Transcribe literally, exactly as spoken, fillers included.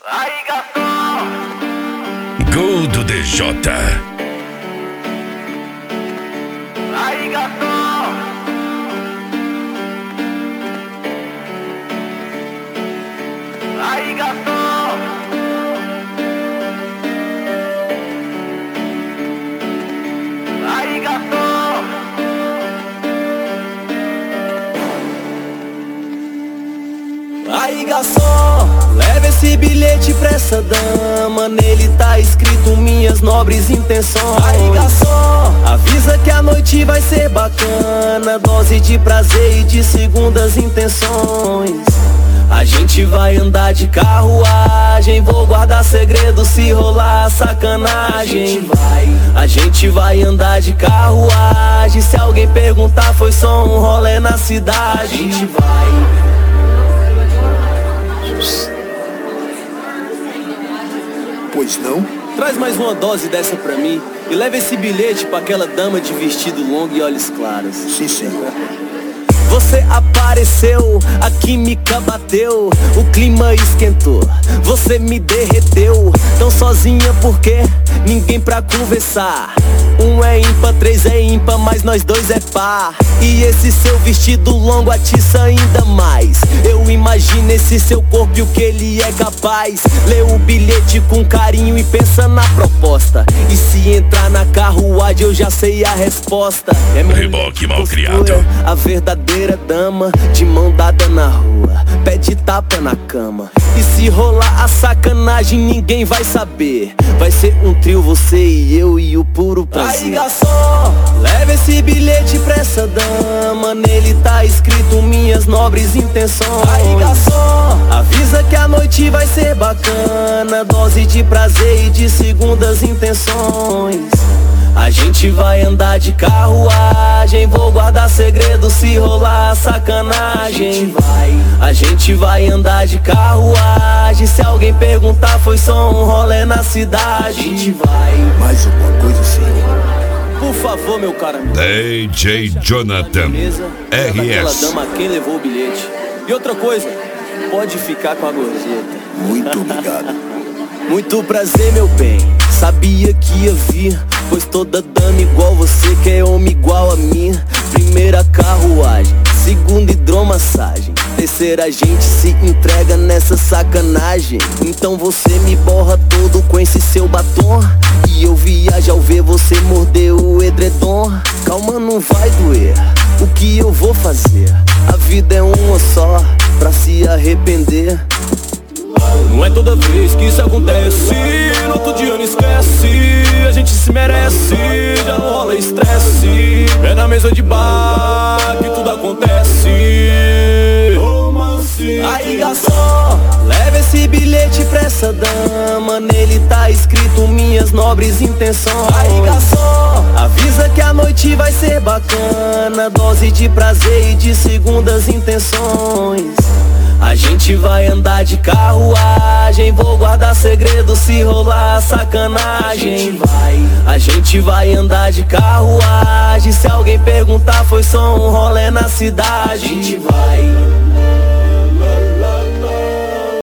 Aí, garçom! Gol do D J. Aí, garçom! Aí, garçom! Aí, garçom! Aí, garçom, leva esse bilhete pra essa dama. Nele tá escrito minhas nobres intenções. Aí, garçom, avisa que a noite vai ser bacana. Dose de prazer e de segundas intenções. A gente vai andar de carruagem. Vou guardar segredo se rolar sacanagem. A gente vai, a gente vai andar de carruagem. Se alguém perguntar, foi só um rolê na cidade. A gente vai. Pois não? Traz mais uma dose dessa pra mim e leva esse bilhete pra aquela dama de vestido longo e olhos claros. Sim, senhor. Você apareceu, a química bateu, o clima esquentou, você me derreteu. Tão sozinha porque ninguém pra conversar. Um é ímpar, três é ímpar, mas nós dois é par. E esse seu vestido longo atiça ainda mais. Eu imagino esse seu corpo e o que ele é capaz. Lê o bilhete com carinho e pensa na proposta. E se entrar na carruagem eu já sei a resposta. É Reboque mal criado. A verdadeira dama, de mão dada na rua, pede tapa na cama. E se rolar a sacanagem ninguém vai saber. Vai ser um trio, você e eu e o puro prazer. Aí, garçom, leva esse bilhete pra essa dama. Nele tá escrito minhas nobres intenções. Aí, garçom, avisa que a noite vai ser bacana. Dose de prazer e de segundas intenções. A gente vai andar de carruagem. Vou guardar segredo se rolar sacanagem. A gente vai, a gente vai andar de carruagem. Se alguém perguntar, foi só um rolê na cidade. A gente vai. Mais alguma coisa, senhor? Por favor, meu cara. D J Jonathan R Aquela S. dama quem levou o bilhete. E outra coisa, pode ficar com a gorjeta. Muito obrigado. Muito prazer, meu bem, sabia que ia vir, pois toda dama igual você quer homem igual a mim. Primeira carruagem, segunda hidromassagem, terceira a gente se entrega nessa sacanagem. Então você me borra todo com esse seu batom, e eu viajo ao ver você morder o edredom. Calma, não vai doer, o que eu vou fazer? A vida é uma só, pra se arrepender. Não é toda vez que isso acontece, no outro dia não esquece. A gente se merece, já não rola estresse. É na mesa de bar que tudo acontece. Aí, garçom, leva esse bilhete pra essa dama. Nele tá escrito minhas nobres intenções. Aí, garçom, avisa que a noite vai ser bacana. Dose de prazer e de segundas intenções. A gente vai andar de carruagem. Vou guardar segredo se rolar sacanagem. A gente vai, a gente vai andar de carruagem. Se alguém perguntar, foi só um rolê na cidade. A gente vai.